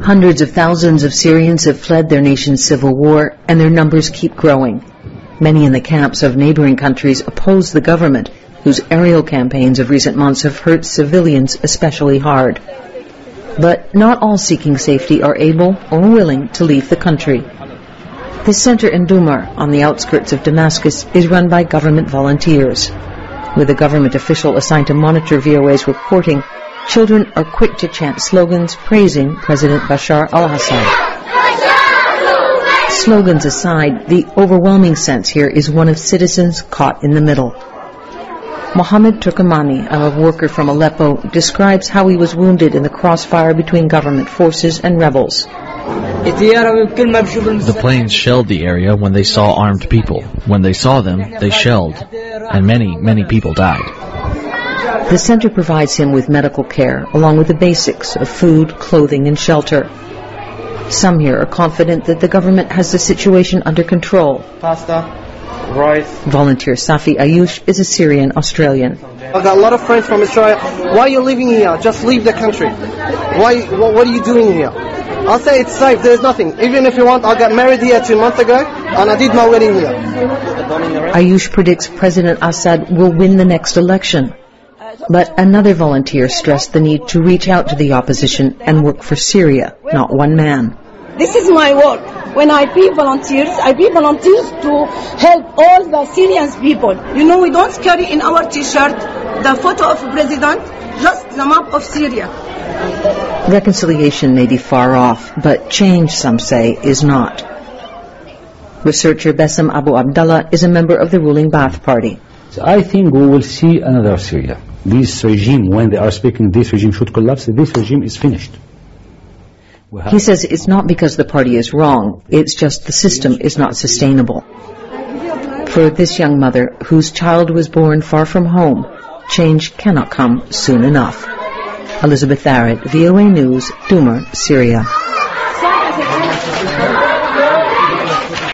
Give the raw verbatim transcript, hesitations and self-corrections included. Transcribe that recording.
Hundreds of thousands of Syrians have fled their nation's civil war, and their numbers keep growing. Many in the camps of neighboring countries oppose the government, whose aerial campaigns of recent months have hurt civilians especially hard. But not all seeking safety are able or willing to leave the country. This center in Dumar, on the outskirts of Damascus, is run by government volunteers. With a government official assigned to monitor V O A's reporting, children are quick to chant slogans praising President Bashar al-Assad. Slogans aside, the overwhelming sense here is one of citizens caught in the middle. Mohammed Turkmani, a worker from Aleppo, describes how he was wounded in the crossfire between government forces and rebels. The planes shelled the area when they saw armed people. When they saw them, they shelled, and many, many people died. The center provides him with medical care, along with the basics of food, clothing, and shelter. Some here are confident that the government has the situation under control. Pasta, rice. Volunteer Safi Ayush is a Syrian Australian. I got a lot of friends from Israel. Why are you living here? Just leave the country. Why? What, what are you doing here? I'll say it's safe. There's nothing. Even if you want, I got married here two months ago, and I did my wedding here. Ayush predicts President Assad will win the next election. But another volunteer stressed the need to reach out to the opposition and work for Syria, not one man. This is my work. When I be volunteers, I be volunteers to help all the Syrian people. You know, we don't carry in our T-shirt the photo of president, just the map of Syria. Reconciliation may be far off, but change, some say, is not. Researcher Bassem Abu Abdallah is a member of the ruling Ba'ath Party. So I think we will see another Syria. This regime, when they are speaking, this regime should collapse, this regime is finished. He says it's not because the party is wrong, it's just the system is not sustainable. For this young mother, whose child was born far from home, change cannot come soon enough. Elizabeth Barrett, V O A News, Dumar, Syria.